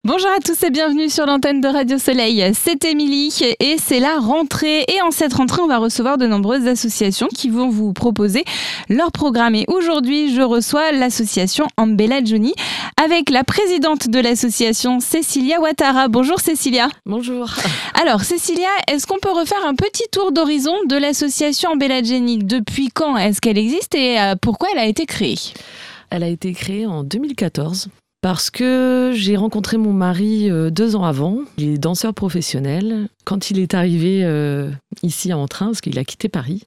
Bonjour à tous et bienvenue sur l'antenne de Radio Soleil. C'est Émilie et c'est la rentrée. Et en cette rentrée, on va recevoir de nombreuses associations qui vont vous proposer leur programme. Et aujourd'hui, je reçois l'association Ambella Johnny avec la présidente de l'association, Cécilia Ouattara. Bonjour Cécilia. Bonjour. Alors Cécilia, est-ce qu'on peut refaire un petit tour d'horizon de l'association Ambella Johnny ? Depuis quand est-ce qu'elle existe et pourquoi elle a été créée ? Elle a été créée en 2014. Parce que j'ai rencontré mon mari 2 ans avant. Il est danseur professionnel. Quand il est arrivé ici en train, parce qu'il a quitté Paris,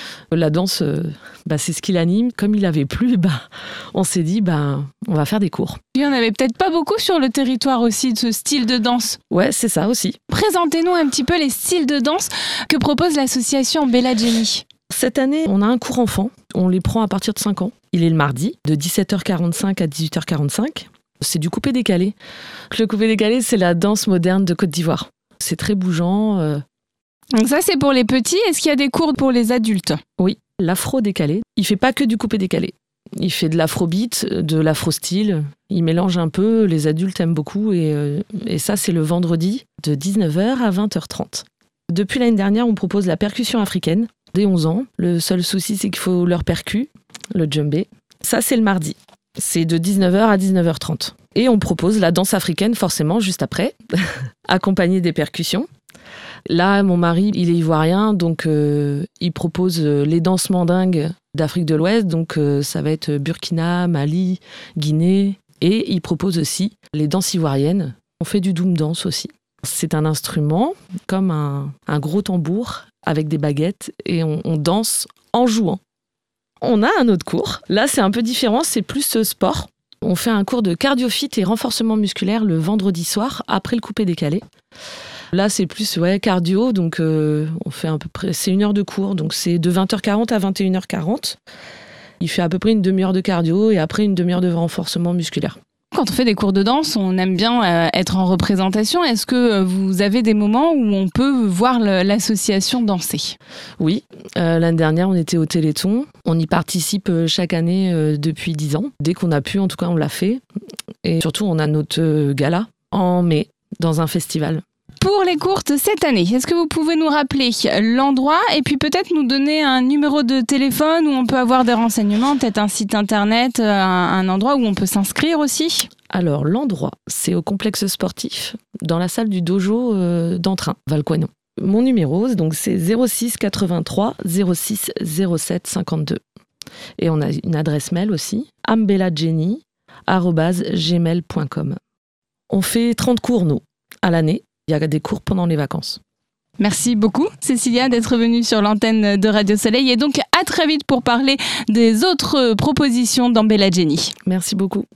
la danse, c'est ce qui l'anime. Comme il n'avait plus, on s'est dit, on va faire des cours. Il n'y en avait peut-être pas beaucoup sur le territoire aussi de ce style de danse. Ouais, c'est ça aussi. Présentez-nous un petit peu les styles de danse que propose l'association Ambella Johnny. Cette année, on a un cours enfant. On les prend à partir de 5 ans. Il est le mardi, de 17h45 à 18h45. C'est du coupé-décalé. Le coupé-décalé, c'est la danse moderne de Côte d'Ivoire. C'est très bougeant. Donc ça, c'est pour les petits. Est-ce qu'il y a des cours pour les adultes ? Oui, l'afro-décalé. Il fait pas que du coupé-décalé. Il fait de l'afrobeat, de l'afro-style. Il mélange un peu. Les adultes aiment beaucoup. Et ça, c'est le vendredi de 19h à 20h30. Depuis l'année dernière, on propose la percussion africaine dès 11 ans. Le seul souci, c'est qu'il faut leur percu, le djembé. Ça, c'est le mardi. C'est de 19h à 19h30. Et on propose la danse africaine, forcément, juste après, accompagnée des percussions. Là, mon mari, il est ivoirien, donc il propose les danses mandingues d'Afrique de l'Ouest. Donc ça va être Burkina, Mali, Guinée. Et il propose aussi les danses ivoiriennes. On fait du doom dance aussi. C'est un instrument comme un gros tambour avec des baguettes et on danse en jouant. On a un autre cours. Là, c'est un peu différent, c'est plus sport. On fait un cours de cardio-fit et renforcement musculaire le vendredi soir, après le coupé-décalé. Là, c'est plus cardio, donc on fait à peu près, c'est 1 heure de cours, donc c'est de 20h40 à 21h40. Il fait à peu près une demi-heure de cardio et après une demi-heure de renforcement musculaire. Quand on fait des cours de danse, on aime bien être en représentation. Est-ce que vous avez des moments où on peut voir l'association danser ? Oui, l'année dernière, on était au Téléthon. On y participe chaque année depuis 10 ans. Dès qu'on a pu, en tout cas, on l'a fait. Et surtout, on a notre gala en mai, dans un festival. Pour les courtes cette année, est-ce que vous pouvez nous rappeler l'endroit et puis peut-être nous donner un numéro de téléphone où on peut avoir des renseignements, peut-être un site internet, un endroit où on peut s'inscrire aussi ? Alors, l'endroit, c'est au complexe sportif, dans la salle du dojo d'Entrain, Valcoignon. Mon numéro, donc, c'est 06 83 06 07 52. Et on a une adresse mail aussi, ambellajohnny@gmail.com. On fait 30 cours, nous, à l'année. Il y a des cours pendant les vacances. Merci beaucoup, Cécilia, d'être venue sur l'antenne de Radio Soleil. Et donc, à très vite pour parler des autres propositions d'Ambella Johnny. Merci beaucoup.